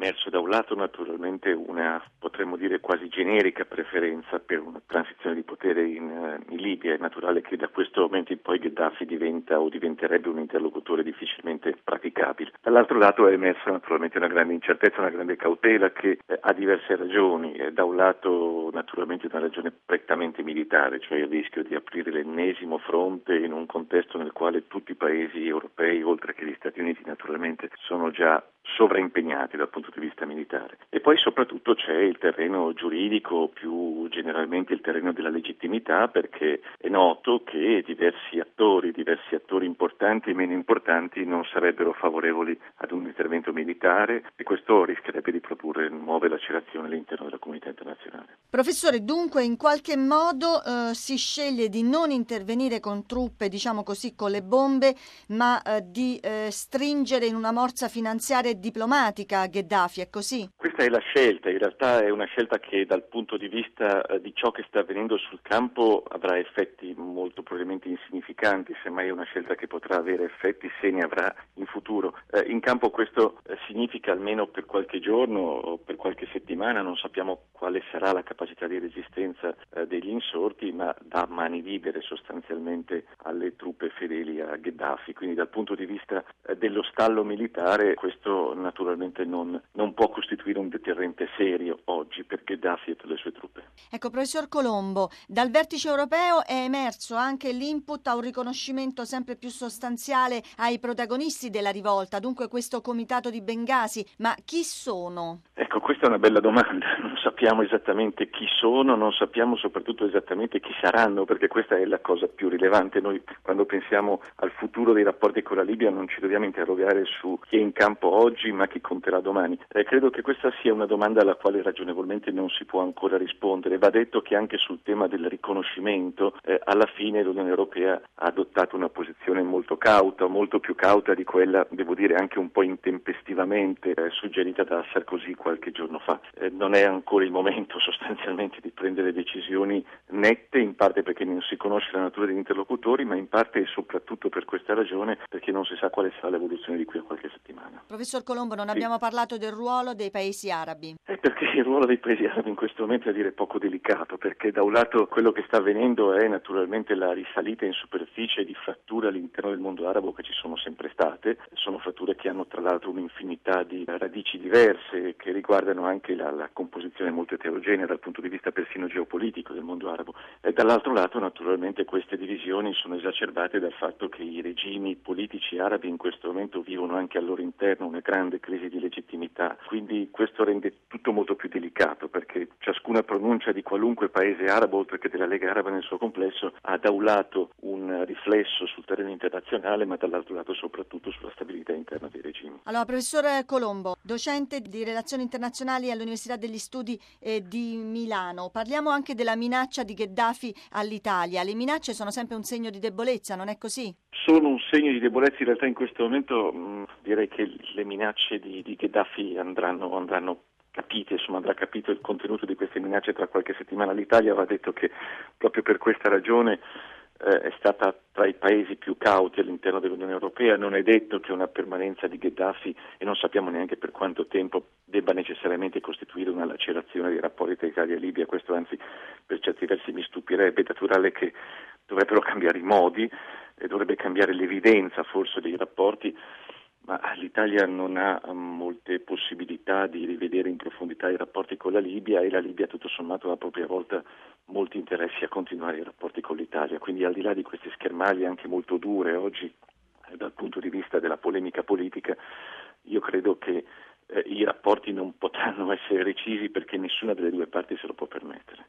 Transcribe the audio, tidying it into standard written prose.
emerso da un lato naturalmente una, potremmo dire, quasi generica preferenza per una transizione di potere in Libia. È naturale che da questo momento in poi Gheddafi diventa o diventerebbe un interlocutore difficilmente praticabile. Dall'altro lato è emersa naturalmente una grande incertezza, una grande cautela che ha diverse ragioni. Da un lato naturalmente una ragione prettamente militare, cioè il rischio di aprire l'ennesimo fronte in un contesto nel quale tutti i paesi europei, oltre che gli Stati Uniti naturalmente, sono già sovraimpegnati dal punto di vista militare. E poi soprattutto c'è il terreno giuridico, più generalmente il terreno della legittimità, perché è noto che diversi attori importanti e meno importanti non sarebbero favorevoli ad un intervento militare e questo rischierebbe di produrre nuove lacerazioni all'interno della comunità internazionale. Professore, dunque in qualche modo si sceglie di non intervenire con truppe, diciamo così, con le bombe, ma di stringere in una morsa finanziaria e diplomatica Gheddafi, è così? Questa è la scelta, in realtà è una scelta che dal punto di vista di ciò che sta avvenendo sul campo avrà effetti molto probabilmente insignificanti, semmai è una scelta che potrà avere effetti se ne avrà in futuro. In campo questo significa almeno per qualche giorno o per qualche settimana, non sappiamo quale sarà la capacità di resistenza degli insorti, ma dà mani libere sostanzialmente alle truppe fedeli a Gheddafi, quindi dal punto di vista dello stallo militare questo naturalmente non può costituire un deterrente serio oggi per Gheddafi e per le sue truppe. Ecco, professor Colombo, dal vertice europeo è emerso anche l'input a un riconoscimento sempre più sostanziale ai protagonisti della rivolta, dunque questo comitato di Bengasi, ma chi sono? Ecco, questa è una bella domanda, non sappiamo esattamente chi sono, non sappiamo soprattutto esattamente chi saranno, perché questa è la cosa più rilevante. Noi quando pensiamo al futuro dei rapporti con la Libia non ci dobbiamo interrogare su chi è in campo oggi ma chi conterà domani. Credo che questa sia una domanda alla quale ragionevolmente non si può ancora rispondere. Va detto che anche sul tema del riconoscimento alla fine l'Unione Europea ha adottato una posizione molto cauta, molto più cauta di quella, devo dire anche un po' intempestivamente suggerita da Sarkozy qualche giorno fa. Non è ancora il momento sostanzialmente di prendere decisioni nette, in parte perché non si conosce la natura degli interlocutori, ma in parte e soprattutto per questa ragione, perché non si sa quale sarà l'evoluzione di qui a qualche settimana. Professor Colombo, non abbiamo parlato del ruolo dei paesi arabi. Perché il ruolo dei paesi arabi in questo momento è a dire poco delicato, perché da un lato quello che sta avvenendo è naturalmente la risalita in superficie di fratture all'interno del mondo arabo che ci sono sempre state, sono fratture che hanno tra l'altro un'infinità di radici diverse che riguardano anche la composizione molto eterogenea dal punto di vista persino geopolitico del mondo arabo, e dall'altro lato naturalmente queste divisioni sono esacerbate dal fatto che i regimi politici arabi in questo momento vivono anche al loro interno una grande crisi di legittimità, quindi questo rende tutto molto più delicato, perché ciascuna pronuncia di qualunque paese arabo, oltre che della Lega Araba nel suo complesso, ha da un lato un riflesso sul terreno internazionale, ma dall'altro lato soprattutto sulla stabilità interna dei regimi. Allora, professor Colombo, docente di relazioni internazionali all'Università degli Studi di Milano, parliamo anche della minaccia di Gheddafi all'Italia. Le minacce sono sempre un segno di debolezza, non è così? Sono un segno di debolezza, in realtà in questo momento direi che le minacce di Gheddafi andranno capite, insomma andrà capito il contenuto di queste minacce tra qualche settimana. L'Italia va detto che proprio per questa ragione è stata tra i paesi più cauti all'interno dell'Unione Europea. Non è detto che una permanenza di Gheddafi, e non sappiamo neanche per quanto tempo, debba necessariamente costituire una lacerazione dei rapporti tra Italia e Libia. Questo anzi per certi versi mi stupirebbe. È naturale che dovrebbero cambiare i modi e dovrebbe cambiare l'evidenza forse dei rapporti, ma l'Italia non ha molte possibilità di rivedere in profondità i rapporti con la Libia, e la Libia tutto sommato ha a propria volta molti interessi a continuare i rapporti con l'Italia, quindi al di là di queste schermaglie anche molto dure oggi dal punto di vista della polemica politica, io credo che i rapporti non potranno essere recisi perché nessuna delle due parti se lo può permettere.